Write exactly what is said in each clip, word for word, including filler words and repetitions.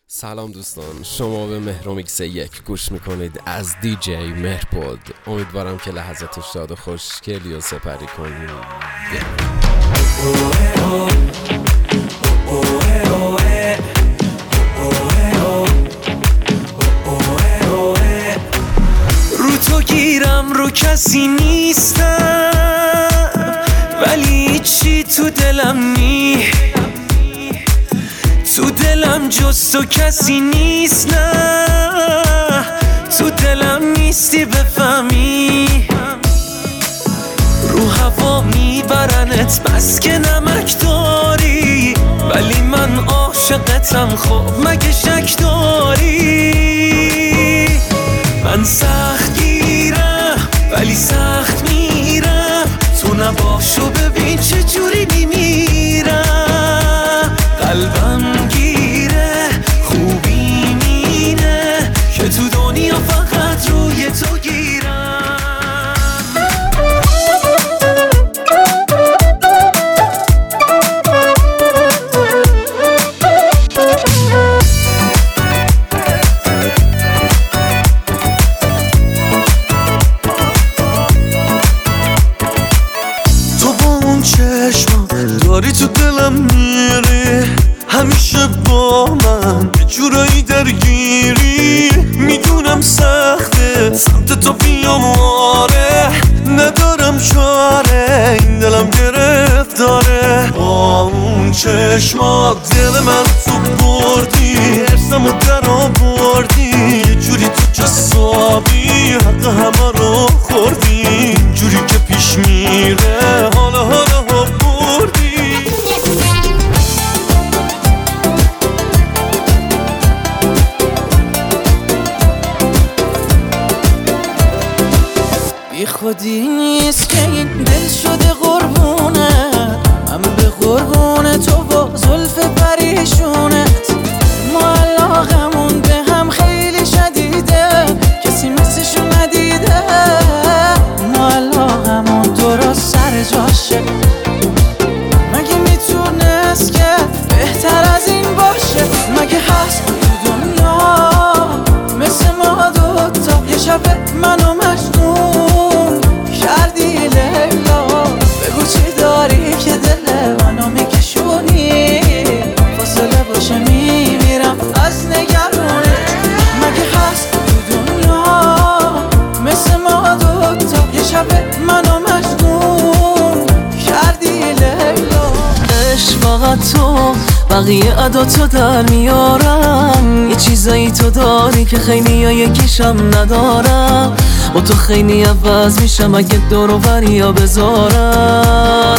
سلام دوستان، شما به مهرومیکس یک گوش میکنید از دی جی مهرپود. امیدوارم که لحظات شاد و خوشگلی و سپری کنید. رو تو گیرم رو کسی نیستم، ولی چی تو دلم نی تو دلم جز تو کسی نیست. نه تو دلم نیستی بفهمی، رو هوا میبرنت بس که نمک داری، ولی من عاشقتم. خب مگه شک داری؟ من سخت گیرم ولی سخت میرم، تو نباشو ببین چه جوری میمیرم. قلبم گیره خوبی مینه که تو دنیا فقط روی تو گیرم. تو با اون چشمم داری تو دلم میری، همیشه با من یه جورایی درگیری. میدونم سخته سمت تو بیام، آره ندارم چاره، این دلم گرفتاره. با اون چشمات دل من تو بردی، ارسمو در آوردی، یه جوری تو جسابی حق همه رو خوردی. جوری که پیش میره حالا حالا ها بردی. بی خودی نیست که این دل شده قربونت، من به قربون تو و زلف پریشونت. ما علاقمون به هم خیلی شدیده، کسی مثلشو ندیده. ما علاقمون درست سر جاشه، مگه میتونست که بهتر از این باشه؟ مگه هست تو دنیا مثل ما دوتا؟ یه شب منو مجنون کردی لیلا، بگو چی داری که دل منو میکشونی؟ فاصله باشه میمیرم از نگرونت. مگه هست تو دنیا مثل ما دوتا؟ یه شب منو مجنون کردی لیلا. عشق فقط تو، بقیه عداتو در میارم. یه چیزایی تو داری که خیلی ها یکیشم ندارم. با تو خیلی عوض میشم اگه دور و بریا بذارم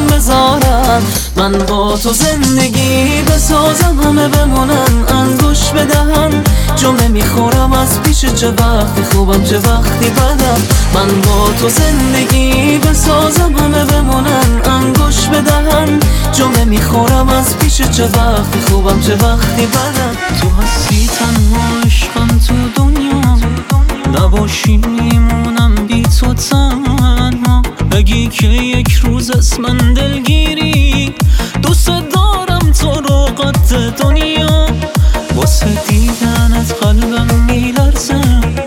بذارم. من با تو زندگی بسازم، همه بمونن انگوش بدهم. جمله میخورم از پیش، چه وقتی خوبم چه وقتی بدم. من با تو زندگی بسازم، همه بمونن انگوش بدهم. جمله میخورم از پیش، چه وقتی خوبم چه وقتی بدم. تو هستی تنها عشقم تو دنیا، نباشی میمونم بی تو تنها. بگی که یک روز از من دلگیری، دوست دارم تو رو قد دنیا. واسه دیدنت قلبم میلرزه،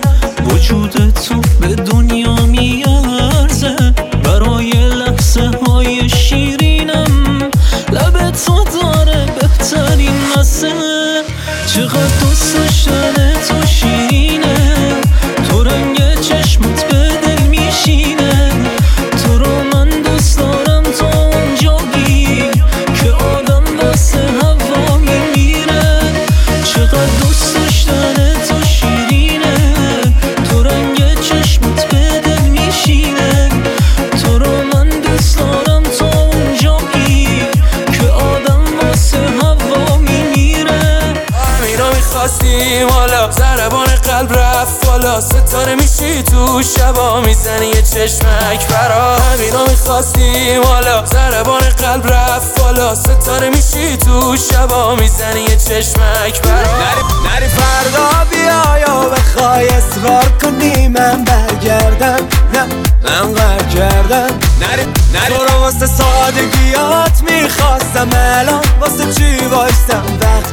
وجود تو به دنیا میارزه. برای لحظه های شیرینم لب تو داره بهترین مزه. چقدر دوست داشتن تو شیرینه، تو رنگ چشمت به دل میشینه. تو رو من دوست دارم تا اونجایی که آدم واسه هوا میمیره. چقدر دوست داشتن تو شیرینه، تو رنگ چشمت به دل میشینه. تو رو من دوست دارم تا اونجایی که آدم واسه هوا میمیره. همینا میخواستیم حالا ضربان قلب رفت بالا، ستاره میشی تو شبا میزنی یه چشمک برا. همینا میخواستیم حالا ضربان قلب رفت بالا، ستاره میشی تو شبا میزنی یه چشمک برا. نری, نری فردا بیا یا بخوای اصرار کنی من برگردم، نه من قرار کردم. نری نری تو رو واسه سادگیات میخواستم، الان واسه چی وایستم وقتی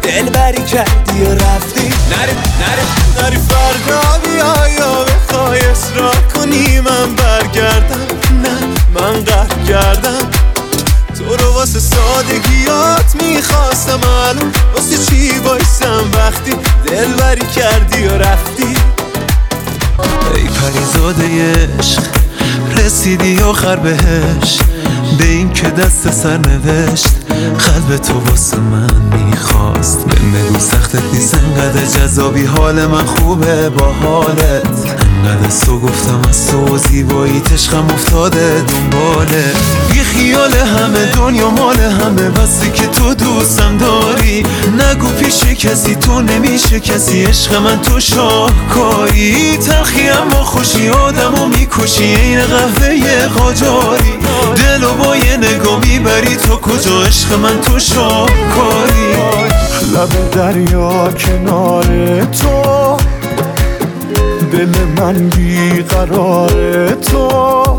دل بری کردی و رفتی. نری نری نری فردا بیا یا بخوای اصرار کنی من برگردم. نه من قهر کردم تو رو واسه سادگیات میخواستم، الان واسه چی بایستم وقتی دل بری کردی و رفتی. ای پریزاده عشق رسیدی آخر بهش، به این که دست سر نوشت قلب تو واسه من میخواست. بهم بگو سختت نیست انقدر جذابی، حال من خوبه با حالت انقدر سو گفتم از تو زیباییت عشقم افتاده دنباله. بی خیال همه دنیا مال همه بسی که تو دوستم داری، نگو پیش کسی تو نمیشه کسی، عشق من تو شاهکاری. تلخی اما خوشی آدمو میکشی این قهوه قاجاری، دلو با یه نگاه میبری تو کجا، عشق من تو شاهکاری. لب دریا کنار تو، دل من بیقرار تو،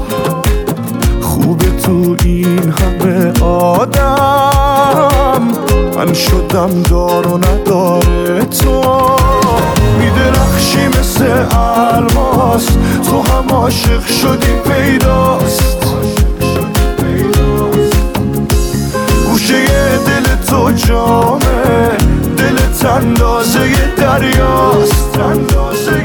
خوبه تو این همه آدم، من شدم دار و نداره تو. میدرخشی مثل الماس، تو هم عاشق شدی پیداست، گوشه دل تو جامه، دلت اندازه دریاست، اندازه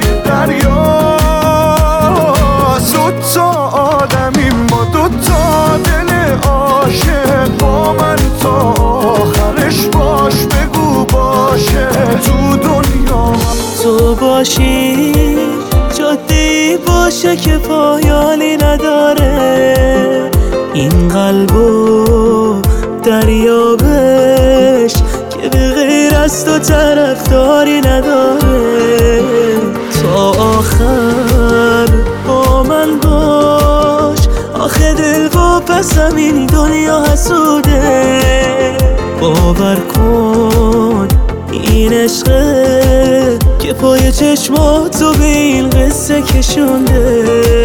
دریاست. دوتا آدمی ما دوتا دل عاشق، با من تا آخرش باش بگو باشه تو دنیا. تو باشی جاده‌ای باشه که پایانی نداره، این قلبو دریابش که به غیر از تو طرفداری نداره. تا آخر با من باش، آخه دل با پسم این دنیا حسوده. باور کن این عشقه که پای چشماتو به این قصه کشونده.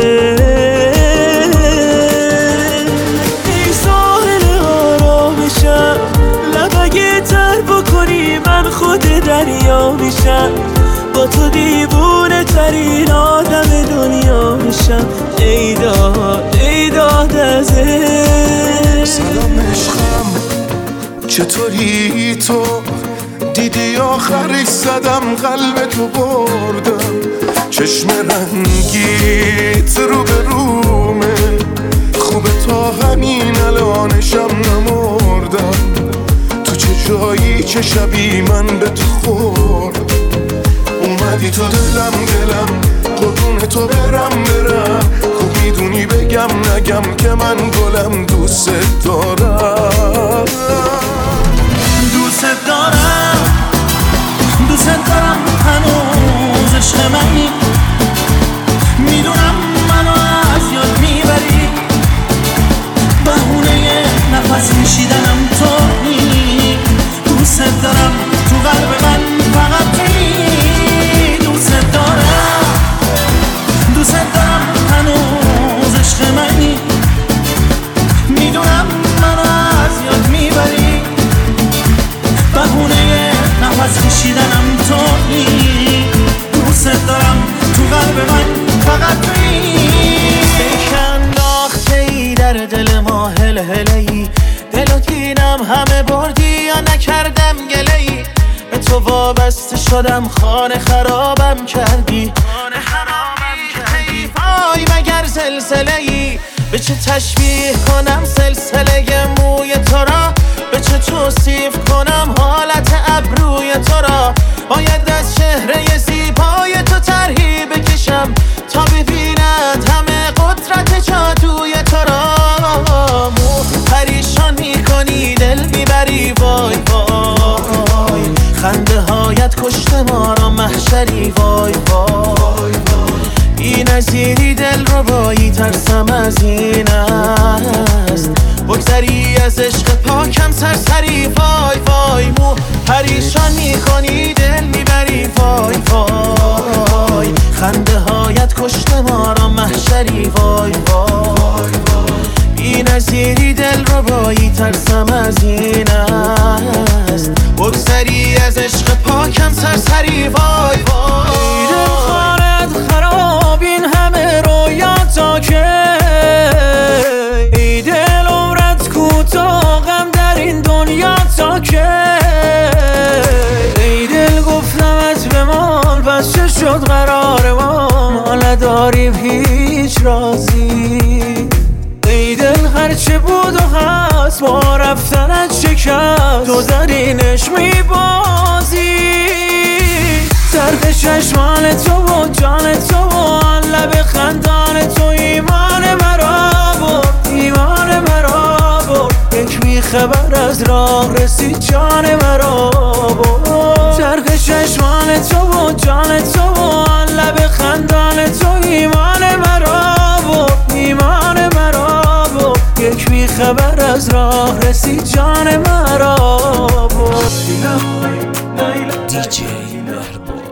ای ساحل آرامشم، لب اگه تر بکنی من خود دریا میشم، با تو دیوونه ترین آدم دنیا میشم. ای داد ای داد از عشق. سلام عشقم چطوری تو؟ دیدی آخرش زدم قلب تو بردم، چشم رنگیت رو به رومه، خوبه تا همین الانشم نمردم. تو چه جایی چه شبی من به تو خوردم، اومدی تو دلم دلم قربون تو برم برم. خوب میدونی بگم نگم که من گلم دوست دارم، دوست دارم دوست دارم هنوز عشق منی، میدونم منو از یاد میبری، بهونه نفس میشیدنم تویی. دوست دارم تو قلب من فقط تویی. دوست دارم دوست دارم هنوز عشق منی، میدونم منو از یاد میبری، بهونه نفس کشیدنم تویی. دوست دارم تو قلب من فقط تویی. انداخته ای در دل ما هل هلی، دل و دینم همه بردی یا نکردم گله ای، به تو وابسته شدم خانه خرابم کردی، خانه خرابم کردی. وای مگر زلزله ای، به چه تشبیه کنم سلسله موی تو را، به چه توصیف کنم حالت ابروی تو را. باید از چهره زیبای تو طرحی بکشم تا ببیند همه قدرت جادوی تو را. مو پریشان میکنی دل میبری وای وای، خنده هایت کشته ما را محشری وای وای. بی نظیری دل رو بایی ترسم از این است، بگذری از عشق پاکم سرسری وای وای. مو پریشان میکنی دل میبری وای وای، خنده هایت کشته ما را محشری وای وای. بی نظیری دل رو بایی ترسم از این است، بگذری از سرسری وای وای دل خانت خراب این همه رویاتا که ای دل عمرت کوتاه غم در این دنیا تا که ای دل گفتمت بمال پس چه شد قرار ما ما نداریم هیچ رازی ای دل هرچه بود و هست با رفتنت شکست تو در اینش میبازی درد چشمان تو و جان تو و آن لب خندان تو ایمان مرا برد ایمان مرا برد یک بیخبر از راه رسید جان مرا برد درد چشمان تو و جان تو و آن لب خندان تو ایمان مرا برد ایمان مرا برد یک بیخبر از راه رسید جان مرا برد دیجی مهرباد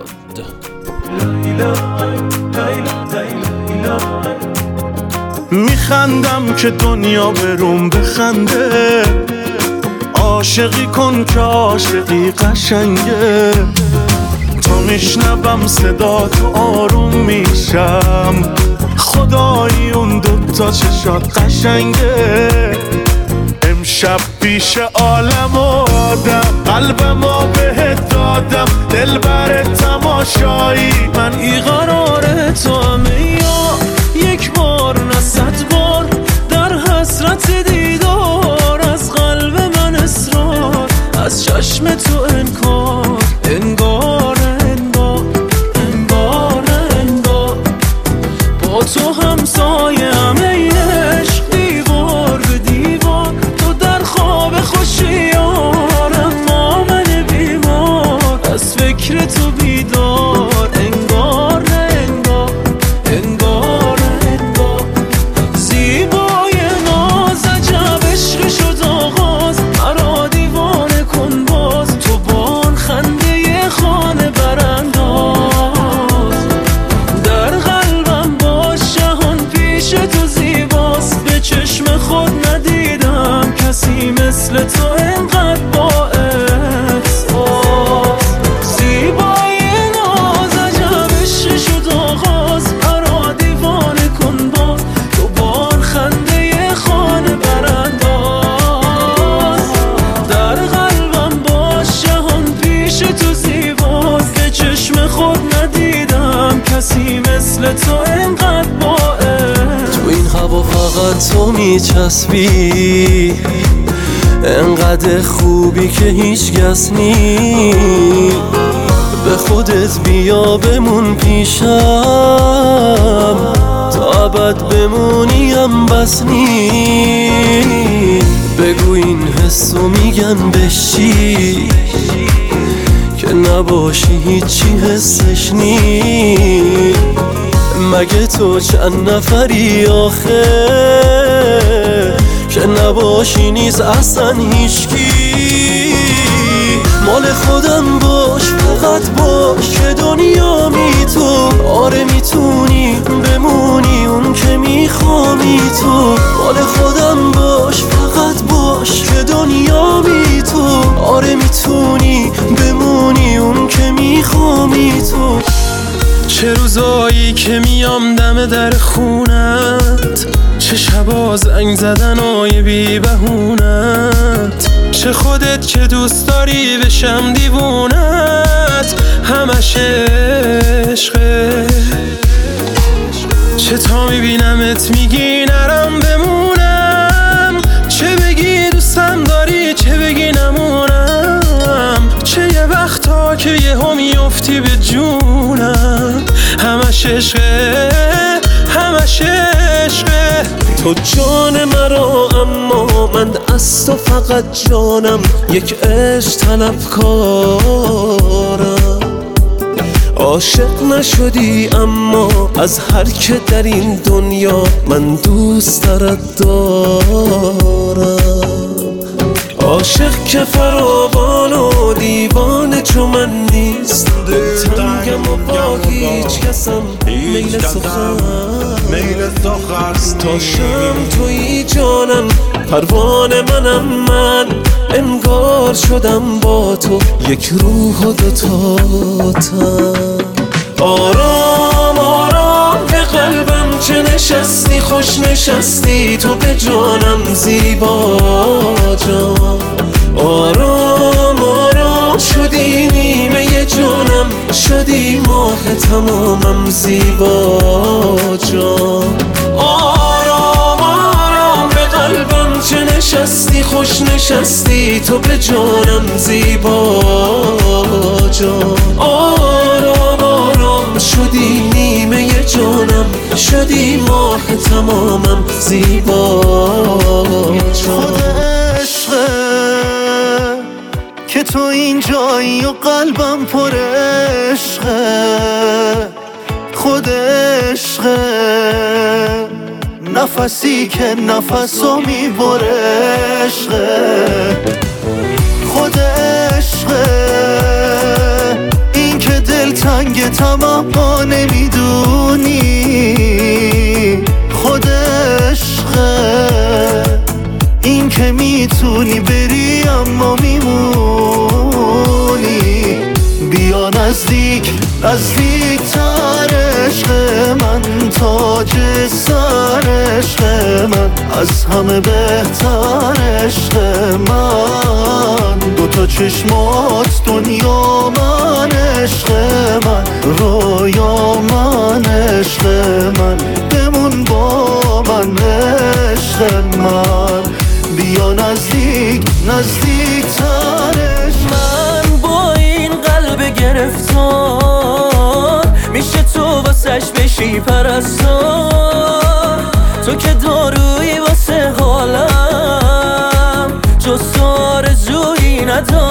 میخندم که دنیا بروم بخنده عاشقی کن که عاشقی قشنگه تا میشنوم صدا تو آروم میشم خدایی اون دوتا چشات قشنگه امشب پیش عالم و آدم قلبمو بهت دادم دل بر تماشایی من ای قرار تو همه یا یک بار نه صد بار در حسرت دیدار از قلب من اصرار از چشم تو انکار انگار انگار انگار انگار با تو همسایه همه عشق دیوار به دیوار تو در خواب خوشیارم ما من بیمار از فکر تو بیدار انگار انگار انگار انگار زیبای ناز عجب عشق شد آغاز مرا دیوانه کن باز تو بان خنده خانه برانداز در قلبم باش جهان پیش تو زیباست به چشم خود ندیدم کسی مثل تو انقدر با احساس زیبای ناز عجب عشق شد آغاز مرا دیوانه کن باز تو بان خنده خانه برانداز در قلبم باش جهان پیش تو زیباست به چشم خود ندیدم کسی مثل تو انقدر با احساس تو این هوا فقط تو میچسبی انقدر خوبی که هیچ کس نی به خودت بیا بمون پیشم تا ابد بمونیم بس نی بگو این حسو میگن بشی که نباشی هیچی حسش نی مگه تو چند نفری آخه که نباشی نیز اصلا هیچکی مال خودم باش فقط باش که دنیا می تو آره میتونی بمونی اون که میخوامی تو مال خودم باش فقط باش که دنیا می تو آره میتونی بمونی اون که میخوامی تو چه روزایی که میام دم در خونت چه شبا زنگ زدن های بی بهونت چه خودت که دوست داری بشم دیوونت همش عشقه چه تا میبینمت میگی نرم بمونم چه بگی دوستم داری چه بگی نمونم چه یه وقتا که یه هم میفتی به جونم همش عشقه همش عشقه تو جان مرا اما من از تو فقط جانم یک عشق طلبکارم عاشق نشدی اما از هر که در این دنیا من دوست دارد دارم عاشق که فراوان و دیوانه چو من نیست دل تنگم و باقی هیچ کسم میل سخن میل سخن تا شم توی جانم پروانه منم من انگار شدم با تو یک روح و دوتا تن آرام آرام به قلبم چه نشستی خوش نشستی تو به جانم زیبا جان آرام آرام شدی نیمه جانم شدی ماه تمامم زیبا جان آرام آرام به قلبم چه نشستی خوش نشستی تو به جانم زیبا جان آرام آرام شدی نیمه جانم شدی ماه تمامم زیبا جان که تو اینجایی و قلبم پر عشقه خود عشقه نفسی که نفسو میبره عشقه خود عشقه این که دل تنگ تمام نمیدونی خود عشقه این که میتونی بری اما میمونی بیا نزدیک نزدیک تر عشق من تاج سر عشق من از همه بهتر عشق من دوتا چشمات دنیا من عشق من رویا من عشق من بمون با من عشق من بیا نزدیک نزدیک ترش من با این قلب گرفتار میشه تو واسش بشی پرستار تو که دارویی واسه حالم جز تو آرزویی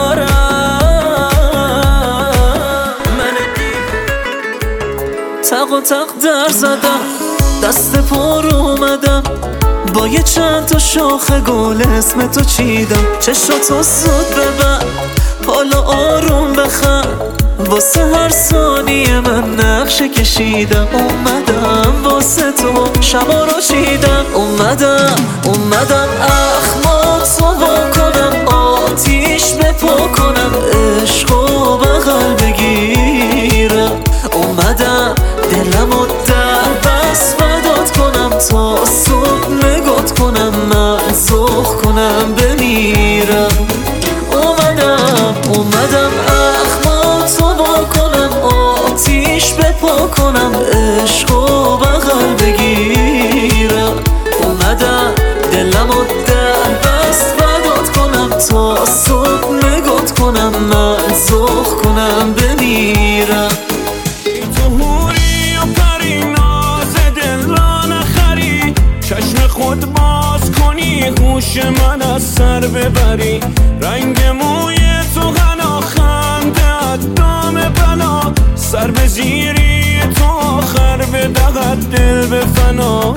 ندارم من تق و تق در زدم دست پر اومدم با یه چند تا شاخه گل اسم تو چیدم چشاتو زود ببر حالا آروم بخند واسه هر ثانیه من نقشه کشیدم اومدم واسه تو شبا رو چیدم اومدم اومدم اخمات رو کنم آتیش بپا کنم عشقو بغل بگیرم اومدم دلم و در بس فدات کنم تا صبح نگات کنم من زخ کنم بمیرم اومدم اومدم اخمات رو با کنم آتیش بپا کنم عشقو بغل بگیرم اومدم دلم و در بس فدات کنم تا صبح نگات کنم من زخ کنم بمیرم چشم خود باز کنی هوش من از سر ببری رنگ موی تو غنا خنده دام بلا سر به زیری تو آخر به دقت دل به فنا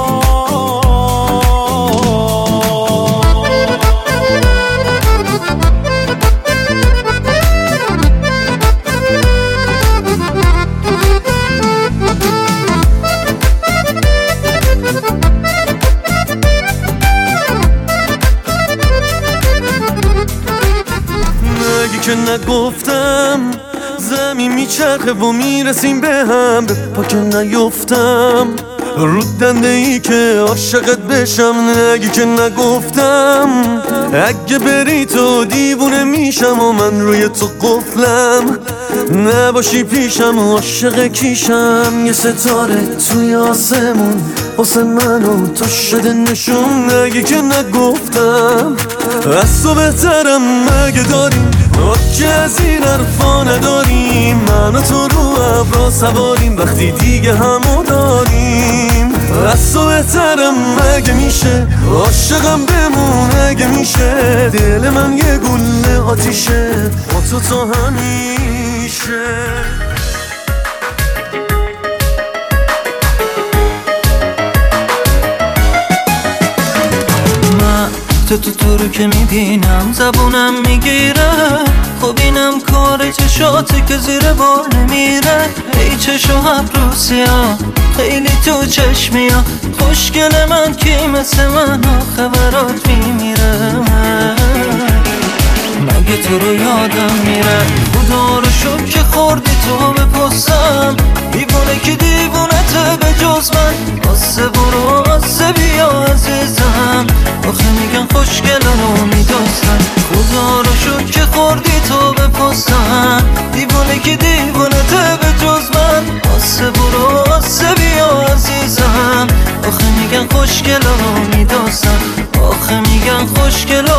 که نگفتم زمین میچرخه و میرسیم به هم به پا که نیفتم رود دنده ای که عاشقت بشم نگی که نگفتم اگه بری تو دیوونه میشم و من روی تو قفلم نباشی پیشم و عاشق کیشم یه ستاره توی آسمون واسه من و تو شده نشون نگی که نگفتم از تو بهترم مگه داریم که از این حرفا نداریم من و تو رو ابرا سواریم وقتی دیگه همو داریم از تو بهترم مگه میشه عاشقم بمون اگه میشه دل من یه گله آتیشه با تو تا همیشه من تو تو تو رو که میبینم زبونم میگیره خب اینم کار چشاته که زیر بار نمیره. ای چشو ابرو سیاه خیلی تو چشمی ها، خوشگل من کی مثل من آخه برات میمیره. مگه تو رو یادم میره خدا رو شکر که خوردی تو به پستم. دیوونه که دیوونته به جز من، آسه برو آسه بیا عزیزم. آخه میگن خوشگل رو میدوستم. خدا رو شکر که خوردی تو به پستم. دیوونه که دیوونته به جز من، آسه برو آسه بیا عزیزم. آخه میگن خوشگل رو میدوستم. آخه میگن خوشگل